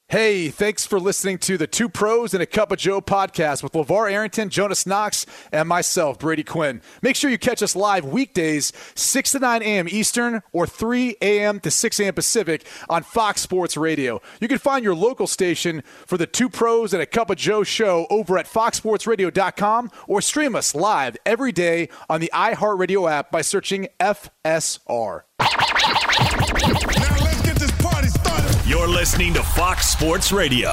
Hey, thanks for listening to the Two Pros and a Cup of Joe podcast with LeVar Arrington, Jonas Knox, and myself, Brady Quinn. Make sure you catch us live weekdays, 6 to 9 a.m. Eastern or 3 a.m. to 6 a.m. Pacific on Fox Sports Radio. You can find your local station for the Two Pros and a Cup of Joe show over at foxsportsradio.com or stream us live every day on the iHeartRadio app by searching FSR. You're listening to Fox Sports Radio.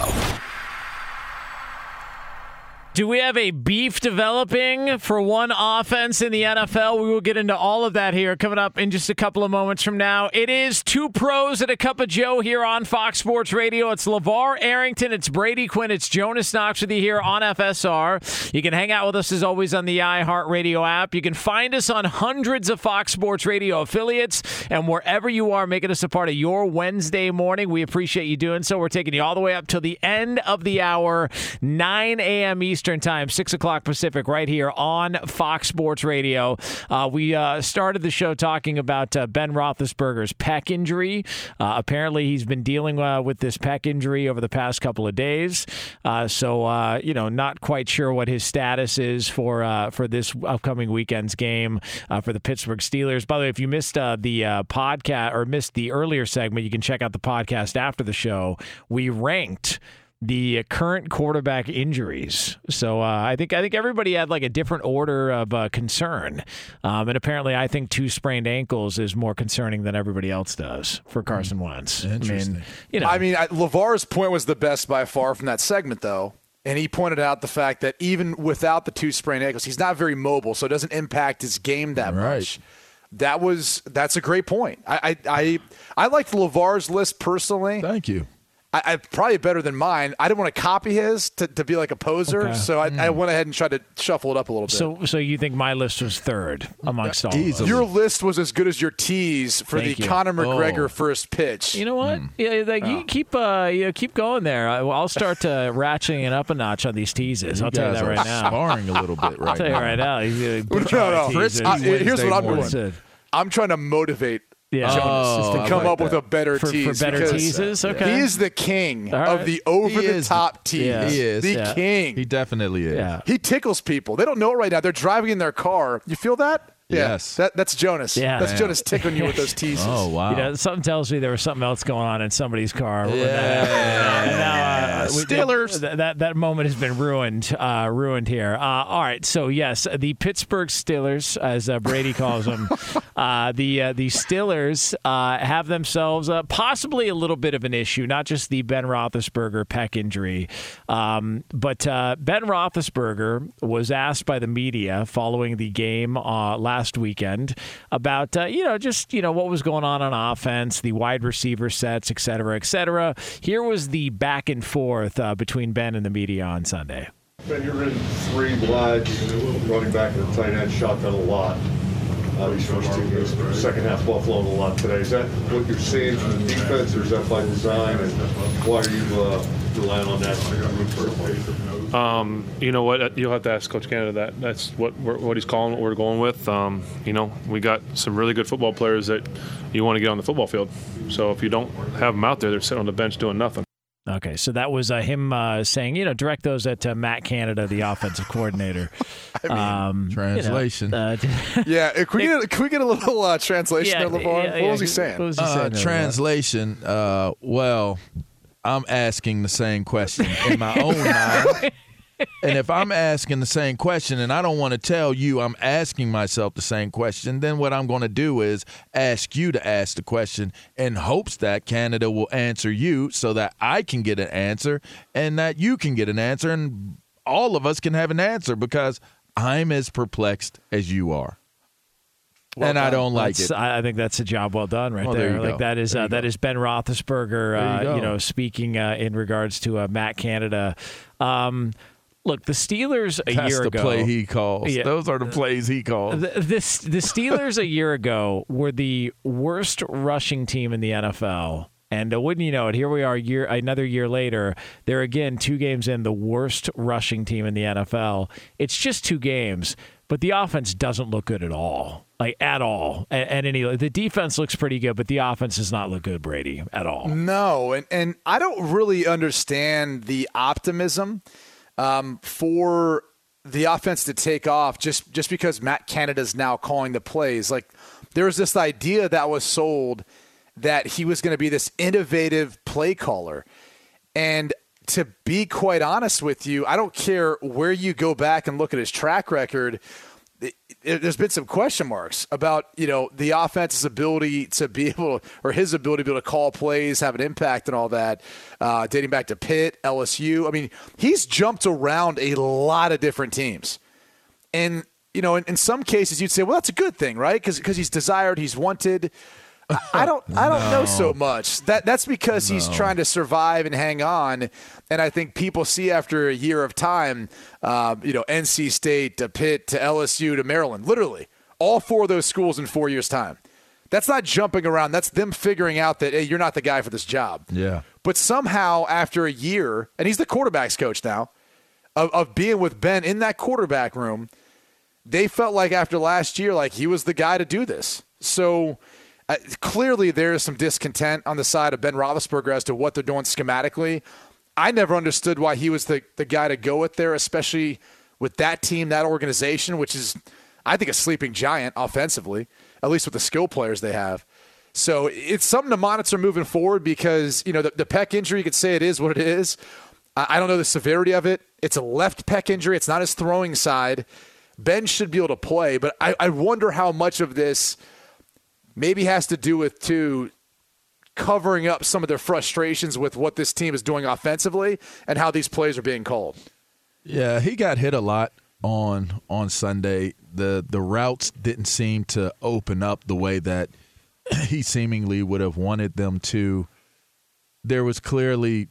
Do we have a beef developing for one offense in the NFL? We will get into all of that here coming up in just a couple of moments from now. It is Two Pros and a Cup of Joe here on Fox Sports Radio. It's LeVar Arrington, it's Brady Quinn, it's Jonas Knox with you here on FSR. You can hang out with us as always on the iHeartRadio app. You can find us on hundreds of Fox Sports Radio affiliates, and wherever you are, making us a part of your Wednesday morning. We appreciate you doing so. We're taking you all the way up till the end of the hour, 9 a.m. Eastern Time, 6 o'clock Pacific, right here on Fox Sports Radio. We started the show talking about Ben Roethlisberger's pec injury. Apparently, he's been dealing with this pec injury over the past couple of days. So, not quite sure what his status is for this upcoming weekend's game for the Pittsburgh Steelers. By the way, if you missed the podcast or missed the earlier segment, you can check out the podcast after the show. We ranked the current quarterback injuries. So I think everybody had like a different order of concern. And apparently I think 2 sprained ankles is more concerning than everybody else does for Carson Wentz. Interesting. LeVar's point was the best by far from that segment, though. And he pointed out the fact that even without the 2 sprained ankles, he's not very mobile, so it doesn't impact his game that much. That's a great point. I liked LeVar's list personally. Thank you. I probably better than mine. I didn't want to copy his to be like a poser, so I went ahead and tried to shuffle it up a little bit. So you think my list was third amongst all of those? Your list was as good as your tease for Conor McGregor first pitch. You know what? You keep going there. I'll start ratcheting it up a notch on these teases. I'll tell you that right now. Sparring a little bit right now. I'll tell you right now. Here's what I'm doing. I'm trying to motivate Jonas to come up with a better tease. For better teases? Okay. He is the king of the over-the-top tease. Yeah. He is. The king. He definitely is. Yeah. He tickles people. They don't know it right now. They're driving in their car. You feel that? Yeah, yes. That's Jonas. Yeah. That's Jonas tickling you with those teases. Oh, wow. Something tells me there was something else going on in somebody's car. Yeah. Steelers. That moment has been ruined here. All right. So, yes, the Pittsburgh Steelers, as Brady calls them, the Steelers have themselves possibly a little bit of an issue, not just the Ben Roethlisberger pec injury. But Ben Roethlisberger was asked by the media following the game last weekend about, what was going on offense, the wide receiver sets, et cetera, et cetera. Here was the back and forth between Ben and the media on Sunday. Ben, you're in 3 wides, running back and tight end, shotgun a lot. These first 2 games, second half Buffalo a lot today. Is that what you're seeing from the defense, or is that by design? And why are you relying on that? You know what? You'll have to ask Coach Canada that. That's what he's calling, what we're going with. We got some really good football players that you want to get on the football field. So if you don't have them out there, they're sitting on the bench doing nothing. Okay, so that was him saying, direct those at Matt Canada, the offensive coordinator. Translation. Can we get a little translation there, LeVar? What was he saying? What was he saying translation, I'm asking the same question in my own mind. And if I'm asking the same question and I don't want to tell you I'm asking myself the same question, then what I'm going to do is ask you to ask the question in hopes that Canada will answer you so that I can get an answer and that you can get an answer and all of us can have an answer because I'm as perplexed as you are. Well and done. I don't like it. I think that's a job well done right there. Like that is Ben Roethlisberger, speaking in regards to Matt Canada. Look, the Steelers a year ago. That's the play he calls. Yeah, those are the plays he calls. The Steelers a year ago were the worst rushing team in the NFL. And wouldn't you know it, here we are another year later. They're, again, 2 games in, the worst rushing team in the NFL. It's just 2 games. But but the offense doesn't look good at all. Like, at all. The defense looks pretty good, but the offense does not look good, Brady, at all. No, and I don't really understand the optimism for the offense to take off just because Matt Canada's now calling the plays. Like, there was this idea that was sold that he was going to be this innovative play caller. And to be quite honest with you, I don't care where you go back and look at his track record. There's been some question marks about, the offense's ability to be able, or his ability to be able to call plays, have an impact and all that, dating back to Pitt, LSU. I mean, he's jumped around a lot of different teams. And, in some cases you'd say, well, that's a good thing, right? Because he's desired, he's wanted. I don't know so much. That's because he's trying to survive and hang on. And I think people see after a year of time, NC State to Pitt to LSU to Maryland, literally all 4 of those schools in 4 years' time. That's not jumping around. That's them figuring out that, hey, you're not the guy for this job. Yeah. But somehow after a year, and he's the quarterback's coach now, of being with Ben in that quarterback room, they felt like after last year, like he was the guy to do this. So clearly there is some discontent on the side of Ben Roethlisberger as to what they're doing schematically. I never understood why he was the guy to go with there, especially with that team, that organization, which is, I think, a sleeping giant offensively, at least with the skill players they have. So it's something to monitor moving forward because, the pec injury, you could say it is what it is. I don't know the severity of it. It's a left pec injury. It's not his throwing side. Ben should be able to play, but I wonder how much of this maybe has to do with, too, covering up some of their frustrations with what this team is doing offensively and how these plays are being called. Yeah, he got hit a lot on Sunday. The routes didn't seem to open up the way that he seemingly would have wanted them to. There was clearly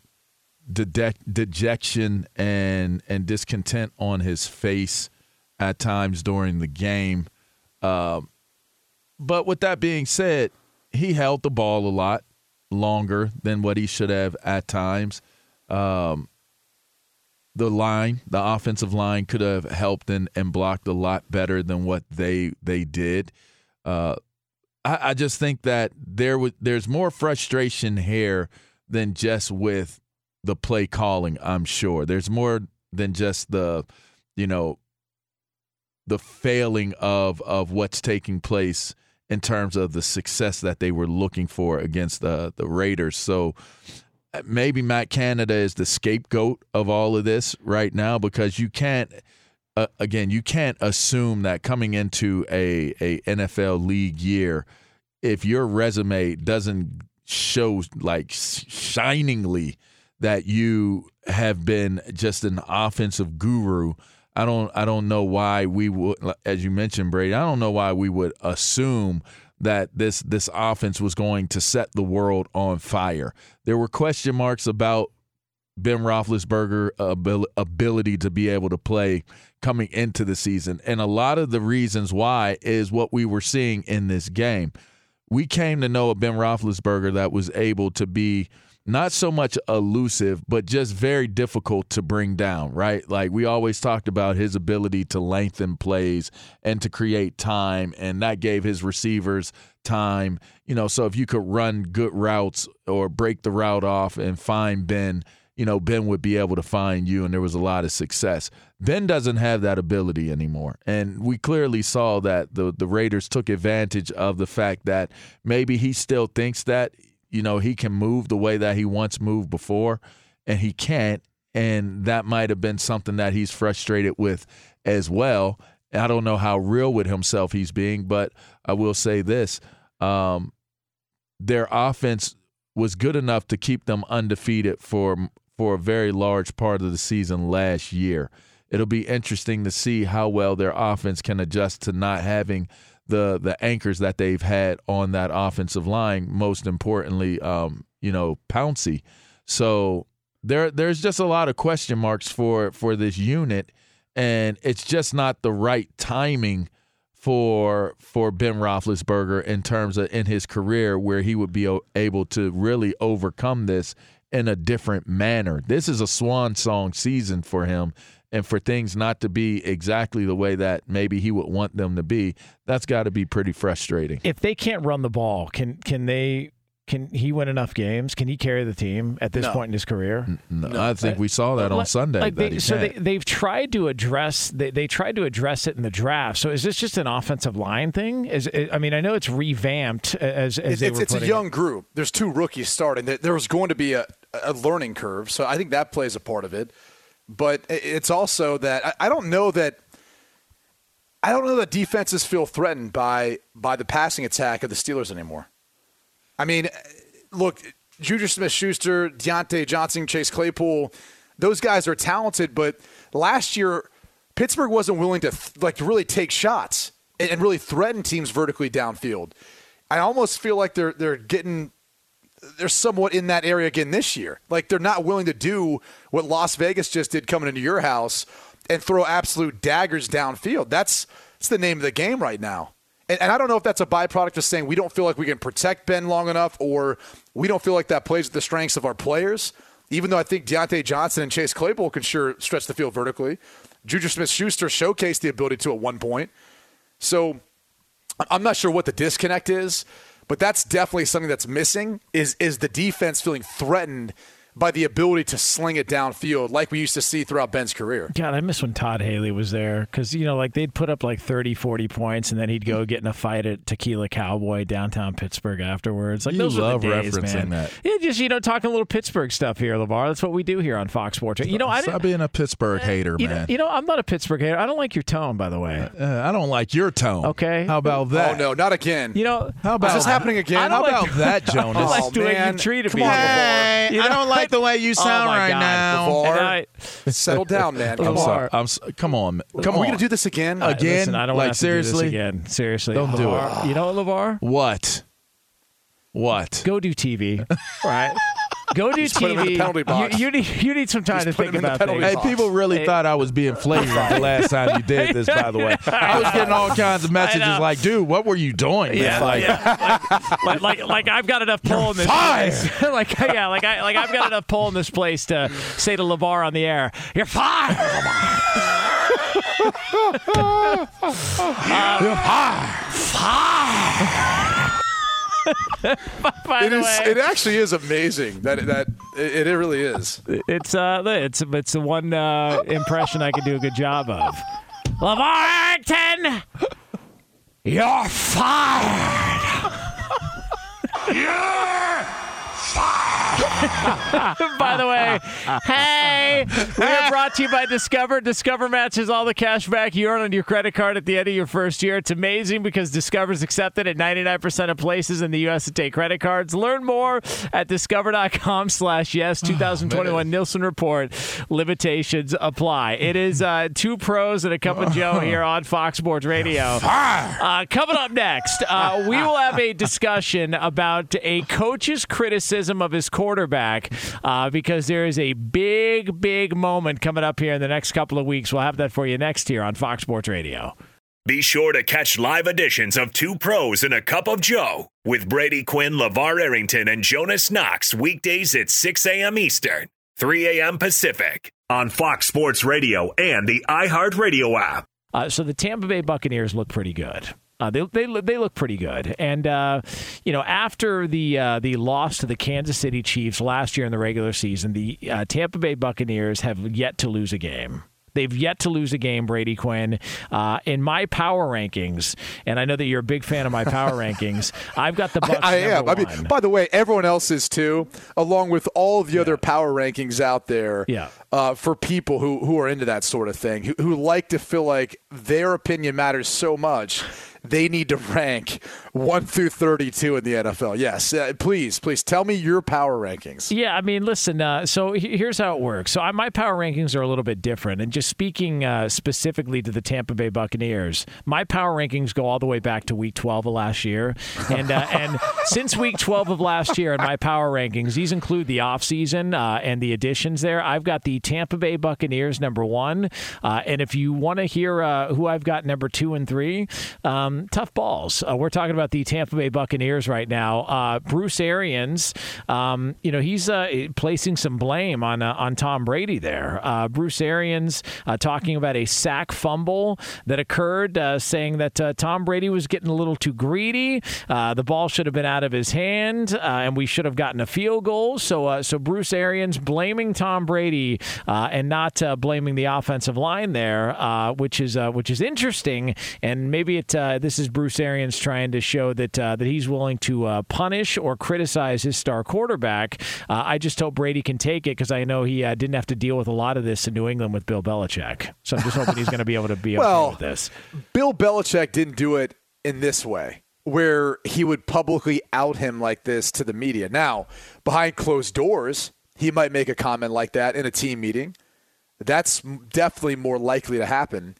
dejection and discontent on his face at times during the game. But with that being said, he held the ball a lot longer than what he should have at times. The offensive line could have helped and blocked a lot better than what they did. I just think that there's more frustration here than just with the play calling, I'm sure. There's more than just the failing of what's taking place in terms of the success that they were looking for against the Raiders. So maybe Matt Canada is the scapegoat of all of this right now because you can't assume that coming into a NFL league year, if your resume doesn't show like shiningly that you have been just an offensive guru, I don't know why we would, as you mentioned, Brady, I don't know why we would assume that this offense was going to set the world on fire. There were question marks about Ben Roethlisberger's ability to be able to play coming into the season. And a lot of the reasons why is what we were seeing in this game. We came to know a Ben Roethlisberger that was able to be not so much elusive, but just very difficult to bring down, right? Like we always talked about his ability to lengthen plays and to create time, and that gave his receivers time. So if you could run good routes or break the route off and find Ben, Ben would be able to find you, and there was a lot of success. Ben doesn't have that ability anymore, and we clearly saw that the Raiders took advantage of the fact that maybe he still thinks that he can move the way that he once moved before, and he can't, and that might have been something that he's frustrated with as well. I don't know how real with himself he's being, but I will say this. Their offense was good enough to keep them undefeated for a very large part of the season last year. It'll be interesting to see how well their offense can adjust to not having the anchors that they've had on that offensive line, most importantly, Pouncey. So there's just a lot of question marks for this unit, and it's just not the right timing for Ben Roethlisberger in terms of in his career where he would be able to really overcome this in a different manner. This is a swan song season for him, and for things not to be exactly the way that maybe he would want them to be, that's got to be pretty frustrating. If they can't run the ball, can he win enough games? Can he carry the team at this point in his career? No, I think we saw that on Sunday. They've tried to address they tried to address it in the draft. So is this just an offensive line thing? I know it's revamped it's a young group. There's 2 rookies starting. There was going to be a learning curve, so I think that plays a part of it. But it's also that I don't know that defenses feel threatened by the passing attack of the Steelers anymore. I mean, look, Juju Smith-Schuster, Deontay Johnson, Chase Claypool, those guys are talented, but last year Pittsburgh wasn't willing to really take shots and really threaten teams vertically downfield. I almost feel like they're somewhat in that area again this year. Like they're not willing to do what Las Vegas just did coming into your house and throw absolute daggers downfield. That's the name of the game right now. And I don't know if that's a byproduct of saying we don't feel like we can protect Ben long enough, or we don't feel like that plays with the strengths of our players, even though I think Deontay Johnson and Chase Claypool can sure stretch the field vertically. Juju Smith-Schuster showcased the ability to at one point. So I'm not sure what the disconnect is, but that's definitely something that's missing is the defense feeling threatened by the ability to sling it downfield like we used to see throughout Ben's career. God, I miss when Todd Haley was there because, they'd put up 30, 40 points, and then he'd go get in a fight at Tequila Cowboy downtown Pittsburgh afterwards. You those love were the days, referencing man. that. Yeah, just, talking a little Pittsburgh stuff here, LeVar. That's what we do here on Fox Sports. Stop being a Pittsburgh hater, man. I'm not a Pittsburgh hater. I don't like your tone, by the way. I don't like your tone. Okay. How about that? Oh, no, not again. How about is this happening again? How about that, Jonas? I don't like the way you treated me. Come on, Hey, I don't like the way you sound right now. LeVar, settle down, man. Come on. Come on. Are we going to do this again? Listen, I don't want to seriously? do this again. Seriously. Don't do it. You know what, LeVar? What? Go do TV. Right? Go do Put him in the penalty TV. box. You need some time to think about things. Hey, people really thought I was being flagrant the last time you did this, by the way. I was getting all kinds of messages like, dude, what were you doing? Yeah, like I've got enough pull in this place. I've got enough pull in this place to say to LeVar on the air, you're fired, LeVar. You're fired. It actually is amazing that it really is. It's the one impression I can do a good job of. LeVar Arrington, you're fired. You're fired. By the way, hey, we are brought to you by Discover. Discover matches all the cash back you earn on your credit card at the end of your first year. It's amazing because Discover's accepted at 99% of places in the U.S. to take credit cards. Learn more at discover.com/yes. 2021 Nielsen Report. Limitations apply. It is 2 pros and a cup of Joe here on Fox Sports Radio. Coming up next, we will have a discussion about a coach's criticism of his quarterback because there is a big moment coming up here in the next couple of weeks. We'll have that for you next here on Fox Sports Radio. Be sure to catch live editions of 2 Pros and a Cup of Joe with Brady Quinn, LeVar Arrington, and Jonas Knox weekdays at 6 a.m. Eastern, 3 a.m. Pacific on Fox Sports Radio and the iHeartRadio app. So the Tampa Bay Buccaneers look pretty good. They look pretty good. And, after the loss to the Kansas City Chiefs last year in the regular season, the Tampa Bay Buccaneers have yet to lose a game. They've yet to lose a game, Brady Quinn. In my power rankings, and I know that you're a big fan of my power rankings, I've got the Bucs I am. number 1. I mean, by the way, everyone else is too, along with all of the other power rankings out there. Yeah. For people who are into that sort of thing, who like to feel like their opinion matters so much, they need to rank 1 through 32 in the NFL. Yes, please tell me your power rankings. Yeah, I mean, listen, so here's how it works. So my power rankings are a little bit different. And just speaking specifically to the Tampa Bay Buccaneers, my power rankings go all the way back to week 12 of last year. And since week 12 of last year in my power rankings, these include the offseason and the additions there. I've got the Tampa Bay Buccaneers number 1. And if you want to hear who I've got number 2 and 3, tough balls. We're talking about the Tampa Bay Buccaneers right now. Bruce Arians, he's placing some blame on Tom Brady there. Bruce Arians talking about a sack fumble that occurred, saying that Tom Brady was getting a little too greedy. The ball should have been out of his hand, and we should have gotten a field goal. So Bruce Arians blaming Tom Brady and not blaming the offensive line there, which is interesting. And maybe this is Bruce Arians trying to show that he's willing to punish or criticize his star quarterback. I just hope Brady can take it, because I know he didn't have to deal with a lot of this in New England with Bill Belichick. So I'm just hoping he's going to be able to be okay with this. Bill Belichick didn't do it in this way, where he would publicly out him like this to the media. Now, behind closed doors, he might make a comment like that in a team meeting. That's definitely more likely to happen.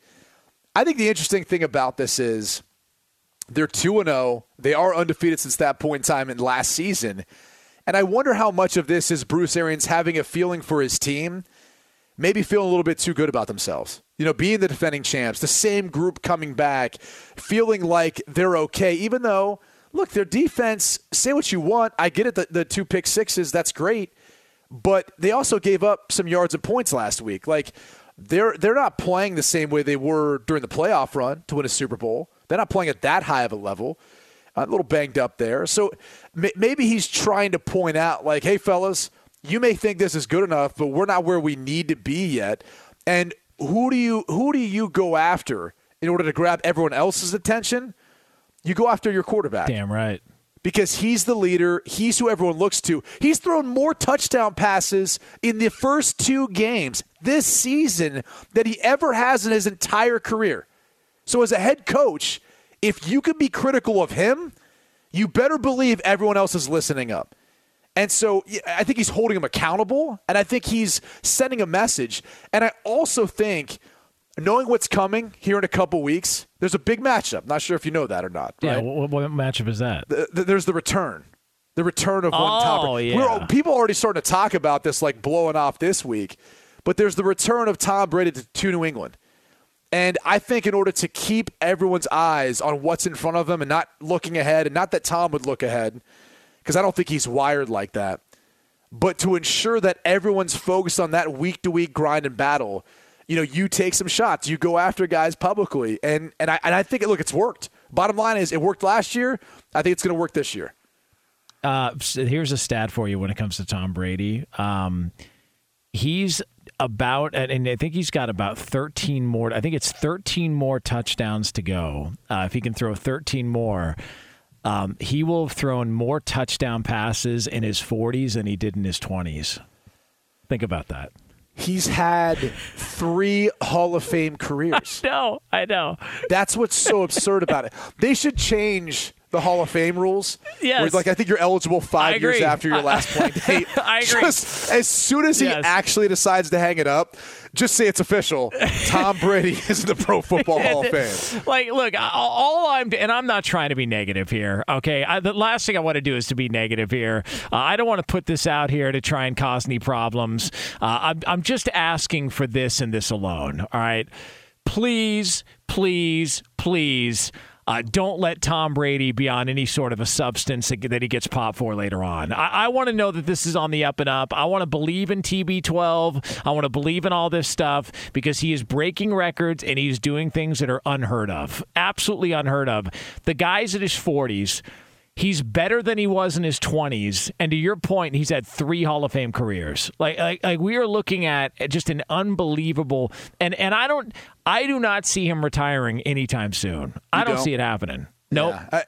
I think the interesting thing about this is they're 2-0. They are undefeated since that point in time in last season. And I wonder how much of this is Bruce Arians having a feeling for his team, maybe feeling a little bit too good about themselves. Being the defending champs, the same group coming back, feeling like they're okay, even though, look, their defense, say what you want. I get it, the 2 pick sixes, that's great. But they also gave up some yards and points last week. Like, they're not playing the same way they were during the playoff run to win a Super Bowl. They're not playing at that high of a level. A little banged up there. So maybe he's trying to point out, like, hey, fellas, you may think this is good enough, but we're not where we need to be yet. And who do you go after in order to grab everyone else's attention? You go after your quarterback. Damn right. Because he's the leader. He's who everyone looks to. He's thrown more touchdown passes in the first 2 games this season than he ever has in his entire career. So as a head coach, if you can be critical of him, you better believe everyone else is listening up. And so I think he's holding him accountable, and I think he's sending a message. And I also think, knowing what's coming here in a couple weeks, there's a big matchup. Not sure if you know that or not. Yeah, right? what matchup is that? There's the return. The return of one top. Oh, yeah. People are already starting to talk about this, like blowing off this week. But there's the return of Tom Brady to New England. And I think in order to keep everyone's eyes on what's in front of them and not looking ahead, and not that Tom would look ahead, because I don't think he's wired like that, but to ensure that everyone's focused on that week-to-week grind and battle, you take some shots. You go after guys publicly. And I think, look, it's worked. Bottom line is, it worked last year. I think it's going to work this year. So here's a stat for you when it comes to Tom Brady. He's about, and I think he's got about 13 more. I think it's 13 more touchdowns to go. If he can throw 13 more, he will have thrown more touchdown passes in his 40s than he did in his 20s. Think about that. He's had 3 Hall of Fame careers. I know. That's what's so absurd about it. They should change the Hall of Fame rules. Yes. Where, I think you're eligible 5 years after your last playing date. I agree. Just as soon as he actually decides to hang it up, just say it's official. Tom Brady is in the Pro Football Hall of Fame. Look, I'm not trying to be negative here, okay? The last thing I want to do is to be negative here. I don't want to put this out here to try and cause any problems. I'm just asking for this and this alone, all right? Please, please, please, don't let Tom Brady be on any sort of a substance that he gets popped for later on. I want to know that this is on the up and up. I want to believe in TB12. I want to believe in all this stuff, because he is breaking records and he's doing things that are unheard of. Absolutely unheard of. The guy's in his 40s. He's better than he was in his 20s. And to your point, he's had 3 Hall of Fame careers. Like we are looking at just an unbelievable, and I do not see him retiring anytime soon. I don't see it happening. Nope. Yeah.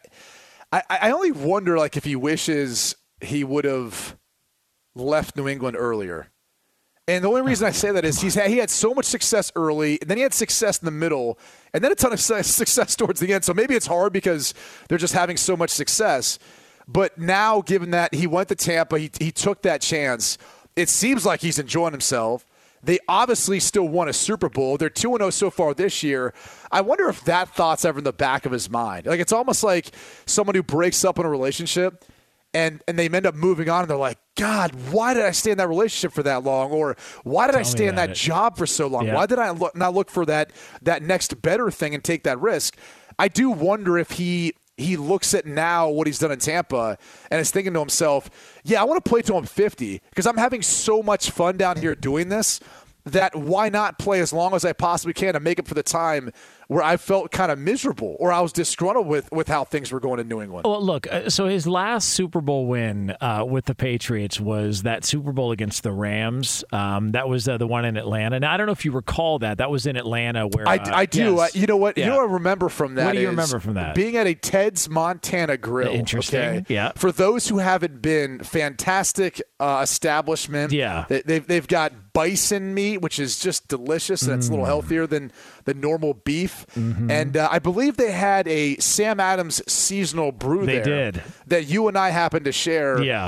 I only wonder, if he wishes he would have left New England earlier. And the only reason I say that is he had so much success early, and then he had success in the middle, and then a ton of success towards the end. So maybe it's hard because they're just having so much success. But now, given that he went to Tampa, he took that chance, it seems like he's enjoying himself. They obviously still won a Super Bowl. They're 2-0 so far this year. I wonder if that thought's ever in the back of his mind. It's almost like someone who breaks up in a relationship, and they end up moving on, and they're like, God, why did I stay in that relationship for that long? Or why did I stay in that job for so long? Yeah. Why did I not look for that next better thing and take that risk? I do wonder if he looks at now what he's done in Tampa and is thinking to himself, yeah, I want to play till I'm 50 because I'm having so much fun down here doing this that why not play as long as I possibly can to make up for the time where I felt kind of miserable or I was disgruntled with how things were going in New England. Well, look, so his last Super Bowl win with the Patriots was that Super Bowl against the Rams. That was the one in Atlanta. Now, I don't know if you recall that. That was in Atlanta where I do. Yes. You know what? Yeah. You know what I remember from that What do you remember from that? Being at a Ted's Montana Grill. Interesting. Okay? Yeah. For those who haven't been, fantastic establishment. Yeah. They've got bison meat, which is just delicious, and it's a little healthier than the normal beef. Mm-hmm. And I believe they had a Sam Adams seasonal brew They there. did. That you and I happened to share. Yeah.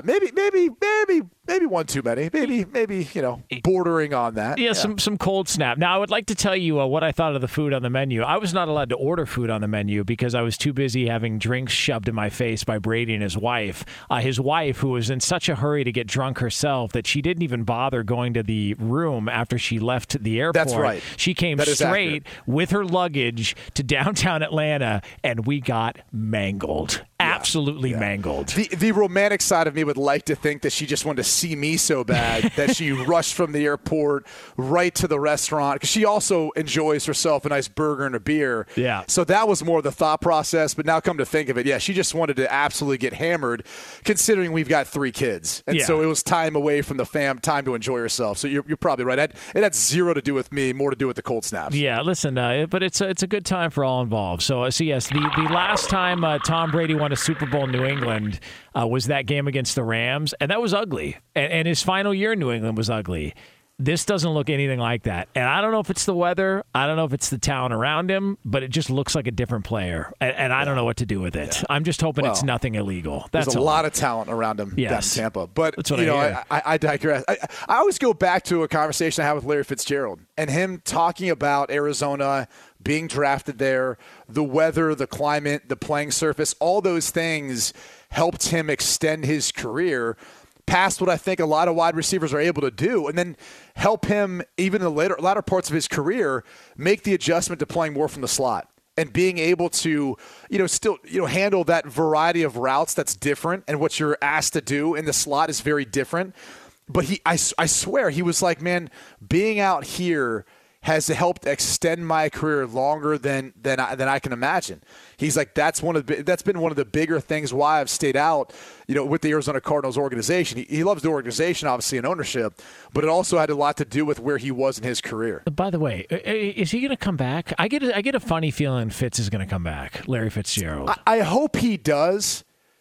Maybe one too many. Maybe bordering on that. Yeah, some cold snap. Now, I would like to tell you what I thought of the food on the menu. I was not allowed to order food on the menu because I was too busy having drinks shoved in my face by Brady and his wife. His wife, who was in such a hurry to get drunk herself that she didn't even bother going to the room after she left the airport. That's right. She came That is straight accurate. with her luggage to downtown Atlanta, and we got mangled. Absolutely mangled. The romantic side of me would like to think that she just wanted to see me so bad that she rushed from the airport right to the restaurant because she also enjoys herself a nice burger and a beer. Yeah. So that was more the thought process. But now come to think of it, yeah, she just wanted to absolutely get hammered considering we've got 3 kids. And so it was time away from the fam, time to enjoy herself. So you're probably right. It had zero to do with me, more to do with the cold snaps. Yeah, listen, but it's a good time for all involved. So yes, the last time Tom Brady won a Super Bowl in New England was that game against the Rams, and that was ugly. And his final year in New England was ugly. This doesn't look anything like that. And I don't know if it's the weather. I don't know if it's the talent around him, but it just looks like a different player. And I don't know what to do with it. I'm just hoping it's nothing illegal. That's There's a lot of talent around him down in Tampa. But, that's what I digress. I always go back to a conversation I had with Larry Fitzgerald and him talking about Arizona being drafted there, the weather, the climate, the playing surface, all those things helped him extend his career past what I think a lot of wide receivers are able to do, and then help him, even in the latter parts of his career, make the adjustment to playing more from the slot and being able to, still, handle that variety of routes that's different, and what you're asked to do in the slot is very different. But I swear, he was like, man, being out here has helped extend my career longer than I can imagine. He's like, that's been one of the bigger things why I've stayed out, with the Arizona Cardinals organization. He loves the organization, obviously, and ownership, but it also had a lot to do with where he was in his career. By the way, is he going to come back? I get a funny feeling Fitz is going to come back, Larry Fitzgerald. I hope he does.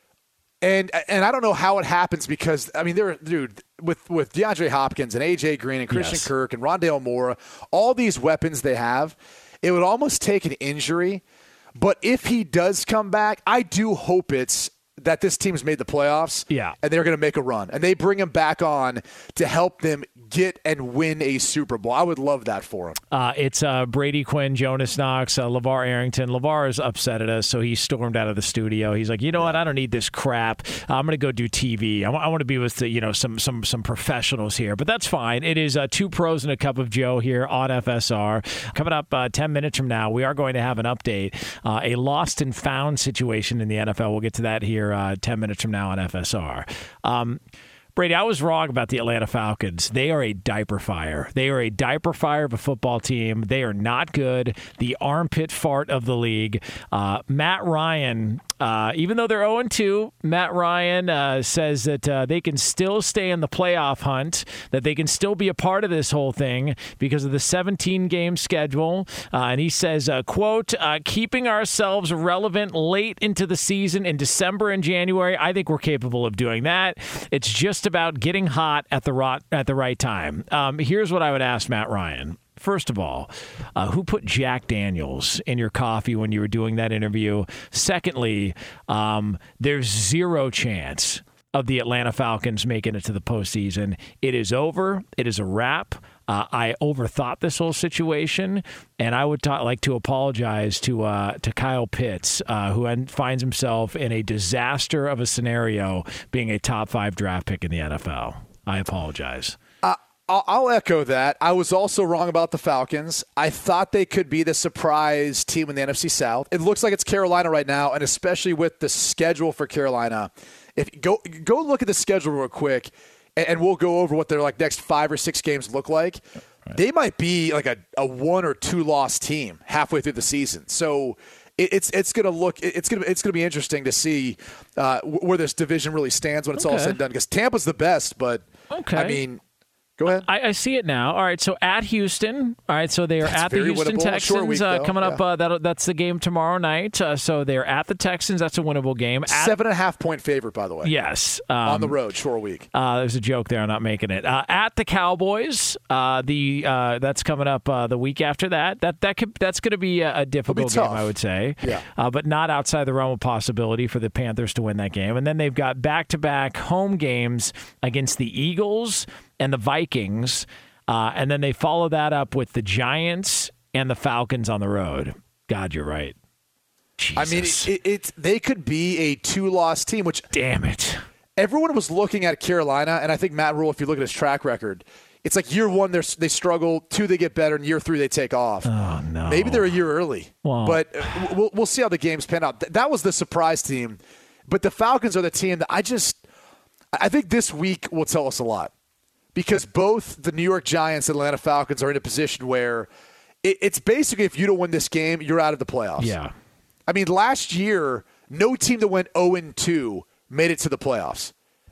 And I don't know how it happens because, with DeAndre Hopkins and A.J. Green and Christian Kirk and Rondale Moore, all these weapons they have, it would almost take an injury. But if he does come back, I do hope it's that this team's made the playoffs, and they're going to make a run. And they bring him back on to help them get and win a Super Bowl. I would love that for him. It's Brady Quinn, Jonas Knox, LeVar Arrington. LeVar is upset at us, so he stormed out of the studio. He's like, you know what? I don't need this crap. I'm going to go do TV. I want to be with some professionals here. But that's fine. It is 2 pros and a cup of Joe here on FSR. Coming up 10 minutes from now, we are going to have an update. A lost and found situation in the NFL. We'll get to that here 10 minutes from now on FSR. Brady, I was wrong about the Atlanta Falcons. They are a diaper fire. They are a diaper fire of a football team. They are not good. The armpit fart of the league. Matt Ryan, even though they're 0-2, Matt Ryan says that they can still stay in the playoff hunt, that they can still be a part of this whole thing because of the 17-game schedule. And he says, quote, keeping ourselves relevant late into the season in December and January, I think we're capable of doing that. It's just about getting hot at the right time. Here's what I would ask Matt Ryan. First of all, who put Jack Daniels in your coffee when you were doing that interview? Secondly, there's zero chance of the Atlanta Falcons making it to the postseason. It is over. It is a wrap. I overthought this whole situation, and I would like to apologize to Kyle Pitts, who finds himself in a disaster of a scenario being a top 5 draft pick in the NFL. I apologize. I'll echo that. I was also wrong about the Falcons. I thought they could be the surprise team in the NFC South. It looks like it's Carolina right now, and especially with the schedule for Carolina. If go look at the schedule real quick, and we'll go over what their next 5 or 6 games look like. Right. They might be like a 1 or 2 loss team halfway through the season. So it's going to be interesting to see where this division really stands when it's all said and done. Because Tampa's the best, but I mean. Go ahead. I see it now. All right, so at Houston. All right, so they are at the Houston winnable. Texans Week, coming up. That's the game tomorrow night. So they're at the Texans. That's a winnable game. 7.5 point favorite, by the way. Yes. On the road, short week. There's a joke there. I'm not making it. At the Cowboys. That's coming up the week after that. That's going to be a difficult game, I would say. Yeah. But not outside the realm of possibility for the Panthers to win that game. And then they've got back-to-back home games against the Eagles and the Vikings, and then they follow that up with the Giants and the Falcons on the road. God, you're right. Jesus. I mean, they could be a 2-loss team, which... Damn it. Everyone was looking at Carolina, and I think Matt Rule, if you look at his track record, it's like year 1 they struggle, 2 they get better, and year 3 they take off. Oh, no. Maybe they're a year early, but we'll see how the games pan out. That was the surprise team, but the Falcons are the team that I think this week will tell us a lot. Because both the New York Giants and Atlanta Falcons are in a position where it's basically if you don't win this game, you're out of the playoffs. Yeah. I mean, last year, no team that went 0-2 made it to the playoffs.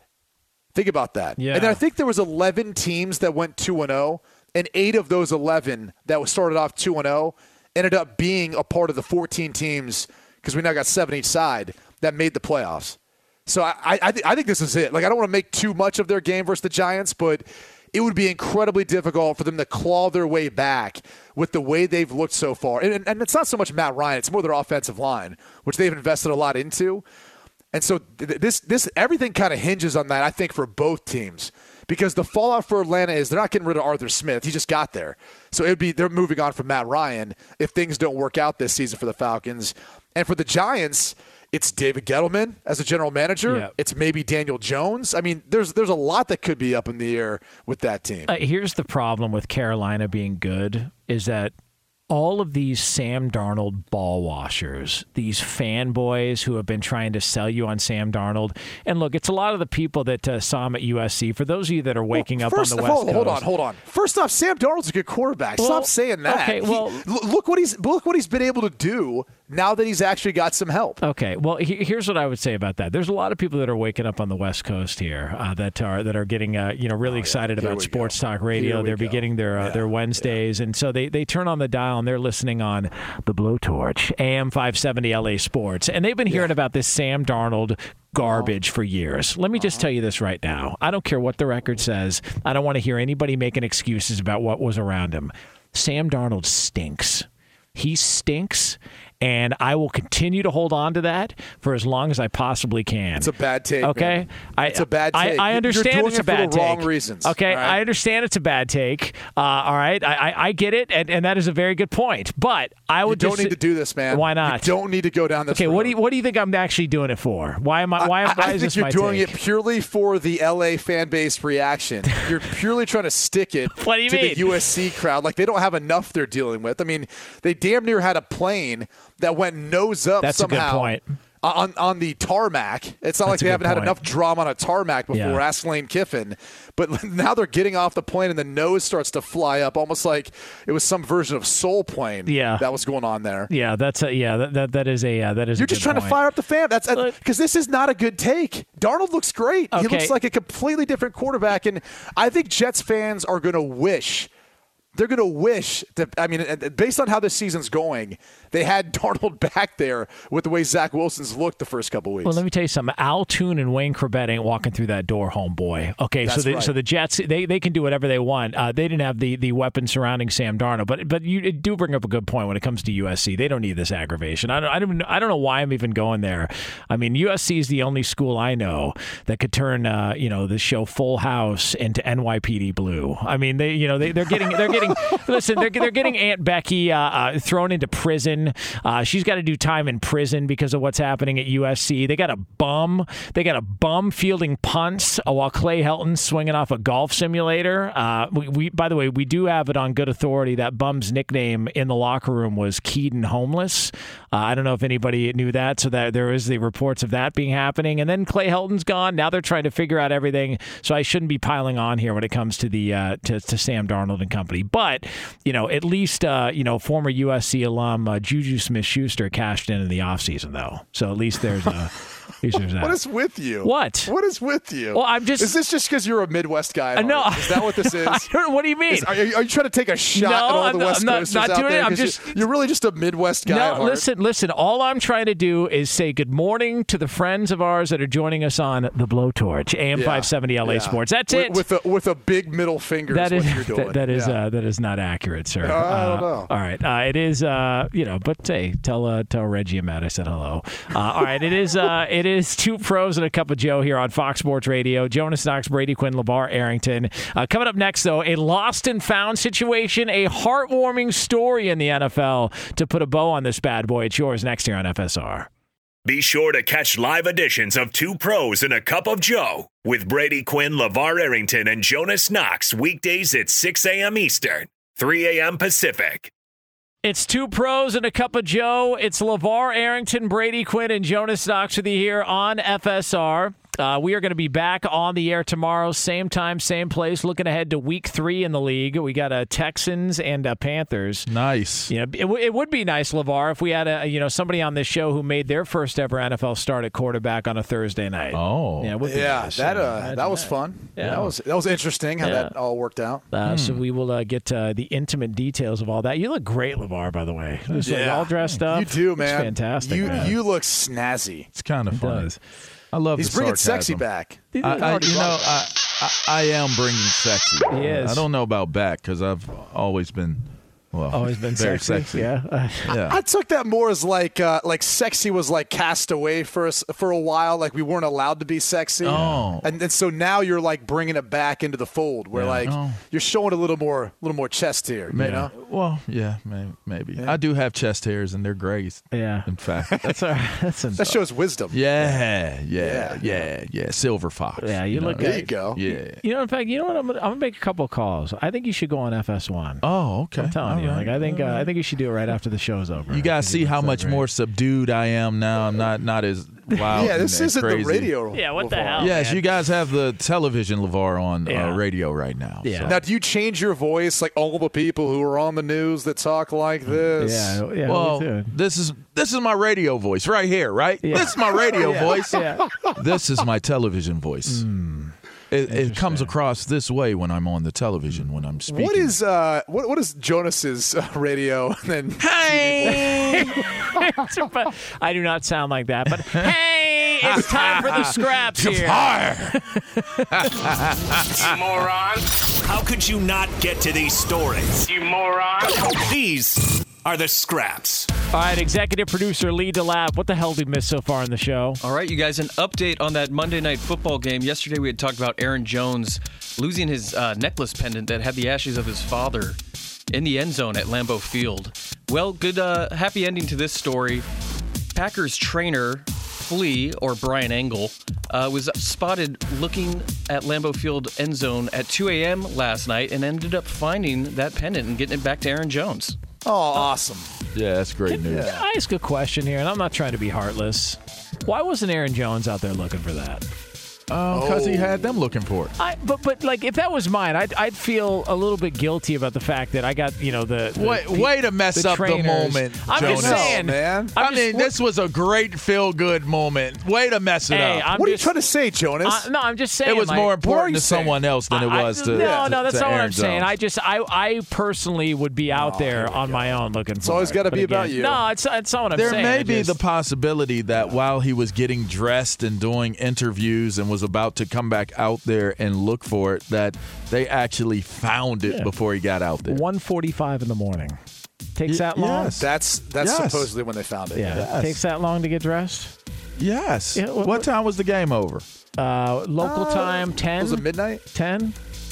Think about that. Yeah. And then I think there was 11 teams that went 2-0, and 8 of those 11 that started off 2-0 ended up being a part of the 14 teams, because we now got 7 each side, that made the playoffs. So I think this is it. I don't want to make too much of their game versus the Giants, but it would be incredibly difficult for them to claw their way back with the way they've looked so far. And it's not so much Matt Ryan; it's more their offensive line, which they've invested a lot into. And so this everything kind of hinges on that, I think, for both teams. Because the fallout for Atlanta is they're not getting rid of Arthur Smith; he just got there. So they're moving on from Matt Ryan if things don't work out this season for the Falcons. And for the Giants, it's David Gettleman as a general manager. Yeah. It's maybe Daniel Jones. I mean, there's a lot that could be up in the air with that team. Here's the problem with Carolina being good is that all of these Sam Darnold ball washers, these fanboys who have been trying to sell you on Sam Darnold. And look, it's a lot of the people that saw him at USC. For those of you that are waking up on the West Coast. Hold on. First off, Sam Darnold's a good quarterback. Stop saying that. Okay, well, look what he's been able to do now that he's actually got some help. Okay, well, here's what I would say about that. There's a lot of people that are waking up on the West Coast here that are getting really excited about sports talk radio. They're beginning their Wednesdays, and so they turn on the dial and they're listening on the Blowtorch, AM 570 LA Sports, and they've been hearing about this Sam Darnold garbage for years. Let me just tell you this right now. I don't care what the record says. I don't want to hear anybody making excuses about what was around him. Sam Darnold stinks. He stinks. And I will continue to hold on to that for as long as I possibly can. It's a bad take. Okay, it's a bad take. I understand it's a bad take. For the wrong reasons. Okay, right? I understand it's a bad take. All right, I get it, and that is a very good point. But I would don't need to do this, man. Why not? You don't need to go down this. Okay, road. What do you think I'm actually doing it for? Why am I? Why I is think this you're my doing take? it purely for the LA fan base reaction. You're purely trying to stick it What do you to mean? the USC crowd. Like they don't have enough they're dealing with. I mean, they damn near had a plane that went nose up That's somehow a good point. On the tarmac. It's not like they haven't had enough drama on a tarmac before. Yeah. Ask Lane Kiffin. But now they're getting off the plane and the nose starts to fly up, almost like it was some version of Soul Plane. Yeah. That was going on there. Yeah, that is You're just trying to fire up the fan. That's because this is not a good take. Darnold looks great. Okay. He looks like a completely different quarterback, and I think Jets fans are going to wish. They're going to wish that, I mean, based on how this season's going, they had Darnold back there with the way Zach Wilson's looked the first couple weeks. Well, let me tell you something. Al Toon and Wayne Corbett ain't walking through that door, homeboy. Okay, That's right. So the Jets, they can do whatever they want. They didn't have the weapons surrounding Sam Darnold, but you do bring up a good point when it comes to USC. They don't need this aggravation. I don't know why I'm even going there. I mean, USC is the only school I know that could turn the show Full House into NYPD Blue. I mean, they're getting listen, they're getting Aunt Becky thrown into prison. She's got to do time in prison because of what's happening at USC. They got a bum fielding punts while Clay Helton's swinging off a golf simulator. We by the way, we do have it on good authority that bum's nickname in the locker room was Keaton Homeless. I don't know if anybody knew that, so that there is the reports of that being happening. And then Clay Helton's gone. Now they're trying to figure out everything. So I shouldn't be piling on here when it comes to the to Sam Darnold and company. But at least former USC alum Juju Smith-Schuster cashed in the offseason though. So at least there's that. What is with you? What is with you? Well, Is this just because you're a Midwest guy? No. Is that what this is? What do you mean? Are you trying to take a shot at all the West Coasters not out doing there? it. You're really just a Midwest guy. No, listen. All I'm trying to do is say good morning to the friends of ours that are joining us on the Blowtorch, AM 570 LA Sports. That's it. With a big middle finger. That is what you're doing. That is not accurate, sir. I don't know. All right, it is. But hey, tell Reggie and Matt I said hello. All right, it is Two Pros and a Cup of Joe here on Fox Sports Radio. Jonas Knox, Brady Quinn, LeVar Arrington. Coming up next, though, a lost and found situation, a heartwarming story in the NFL to put a bow on this bad boy. It's yours next here on FSR. Be sure to catch live editions of Two Pros and a Cup of Joe with Brady Quinn, LeVar Arrington, and Jonas Knox weekdays at 6 a.m. Eastern, 3 a.m. Pacific. It's Two Pros and a Cup of Joe. It's LeVar Arrington, Brady Quinn, and Jonas Knox with you here on FSR. We are going to be back on the air tomorrow, same time, same place, looking ahead to week 3 in the league. We got Texans and Panthers. Nice. It would be nice, LeVar, if we had somebody on this show who made their first ever NFL start at quarterback on a Thursday night. Oh. Yeah, nice. That was fun. Yeah. That was interesting how that all worked out. So we will get the intimate details of all that. You look great, LeVar, by the way. Just all dressed up. You do, man. It's fantastic. You look snazzy. It's kind of funny. I love He's the bringing sarcasm. sexy back. I am bringing sexy. He is. I don't know about back because I've always been very sexy. Yeah. I took that more as like sexy was like cast away for a while. Like we weren't allowed to be sexy. Oh. And so now you're like bringing it back into the fold where you're showing a little more chest here. Maybe. You know? Well, yeah, maybe. Yeah. I do have chest hairs and they're great. Yeah. In fact, that shows wisdom. Yeah. Silver fox. Yeah, you look. There you go. Yeah. In fact, you know what? I'm gonna make a couple of calls. I think you should go on FS1. Oh, okay. I'm telling you. Right. Like I think you should do it right after the show's over. You guys see how much more subdued I am now. I'm not as wild. Yeah, this isn't crazy. the radio. Yeah, what the hell? Yes, man? you guys have the television LeVar on radio right now. Yeah. So. Now, do you change your voice like all the people who are on the news that talk like this? Yeah. Well, this is my radio voice right here, right? Yeah. This is my radio voice. Yeah. This is my television voice. It comes across this way when I'm on the television when I'm speaking. What is Jonas's radio? And then Hey, I do not sound like that, but hey, it's time for the scraps here. You moron. How could you not get to these stories? You moron. These are the scraps. All right, executive producer Lee DeLapp, what the hell did we miss so far in the show? All right, you guys, an update on that Monday Night Football game. Yesterday we had talked about Aaron Jones losing his necklace pendant that had the ashes of his father in the end zone at Lambeau Field. Well, good happy ending to this story. Packers trainer Flea, or Brian Angle, was spotted looking at Lambeau Field end zone at 2 a.m. last night and ended up finding that pendant and getting it back to Aaron Jones. Oh, awesome. Yeah, that's great news. Can I ask a question here, and I'm not trying to be heartless. Why wasn't Aaron Jones out there looking for that? Because he had them looking for it. But like if that was mine, I'd feel a little bit guilty about the fact that I got way to mess up the moment. I'm Jonas. just saying, man. This was a great feel-good moment. Way to mess it up. What are you trying to say, Jonas? No, I'm just saying. It was more important to saying? someone else than it was to. No, that's not what Aaron I'm saying. Jones. I personally would be out there on my own looking for it. It's always got to be about you. No, it's not what I'm there saying. There may be the possibility that while he was getting dressed and doing interviews and was about to come back out there and look for it, that they actually found it before he got out there. 1:45 in the morning. Takes that long? Yes. That's supposedly when they found it. Yeah. Yes. Takes that long to get dressed? Yes. Yeah, what time was the game over? Local time, 10. Was it midnight? 10?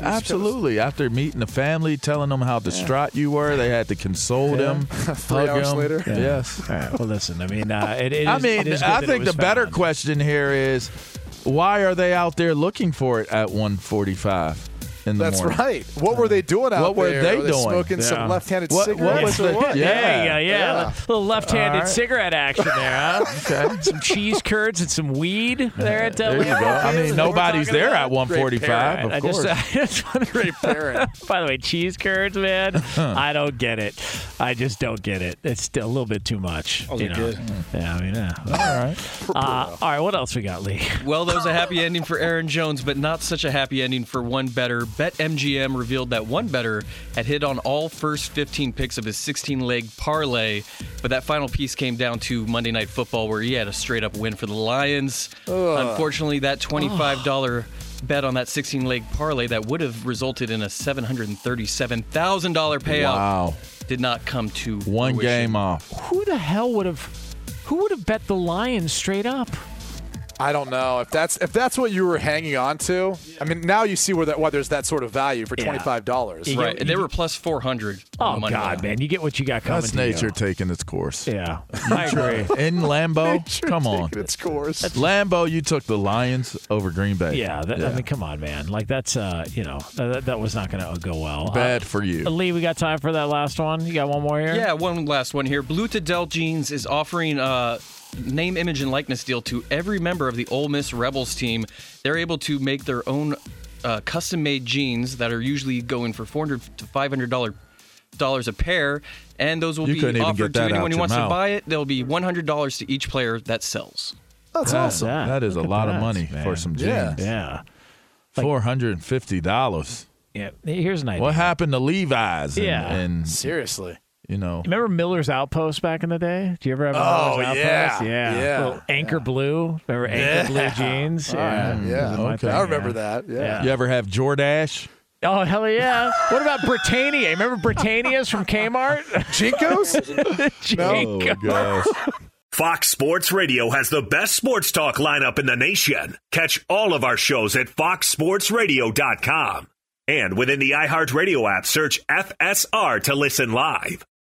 Absolutely. After meeting the family, telling them how distraught you were, they had to console them. 3 hours them. later. Yeah. Yes. All right. Well, listen. I mean, I think the better question here is, why are they out there looking for it at 1:45 in the morning? That's right. What were they doing out there? What were they doing? Smoking some left-handed cigarettes? What was the, Yeah. A little left-handed cigarette action there, huh? Okay. Some cheese curds and some weed there at There you go. I mean, nobody's there at 1:45, of course. I just Great parent. By the way, cheese curds, man, I don't get it. I just don't get it. It's still a little bit too much. Oh, good. Yeah, I mean, All right. all right, what else we got, Lee? Well, there was a happy ending for Aaron Jones, but not such a happy ending for one bettor. BetMGM revealed that one bettor had hit on all first 15 picks of his 16-leg parlay, but that final piece came down to Monday Night Football, where he had a straight-up win for the Lions. Unfortunately, that $25 bet on that 16-leg parlay that would have resulted in a $737,000 payout did not come to one fruition. game off. Who the hell would have bet the Lions straight up? I don't know if that's what you were hanging on to. I mean, now you see why there's that sort of value for $25. Right, and they were plus 400. Oh, God, man. You get what you got coming That's to nature you. taking its course. Yeah, I agree. In Lambeau, come on. Its course. Lambeau, you took the Lions over Green Bay. Yeah, I mean, come on, man. Like, that's, that was not going to go well. Bad for you. Lee, we got time for that last one? You got one more here? Yeah, one last one here. Blue Tadell Jeans is offering name, image, and likeness deal to every member of the Ole Miss Rebels team. They're able to make their own custom-made jeans that are usually going for $400 to $500 a pair, and those will be offered to anyone who wants to buy it. They'll be $100 to each player that sells. That's awesome. That is a lot of money for some jeans. Yeah. $450. Yeah. Here's an idea. What happened to Levi's? And Seriously. you know. Remember Miller's Outpost back in the day? Do you ever have a Miller's Outpost? Yeah. Little Anchor Blue. Remember Anchor Blue jeans? Yeah. Okay. I remember that. Yeah. You ever have Jordache? Oh, hell yeah. What about Britannia? Remember Britannias from Kmart? Jinkos? Jinko. gosh. Fox Sports Radio has the best sports talk lineup in the nation. Catch all of our shows at foxsportsradio.com. And within the iHeartRadio app, search FSR to listen live.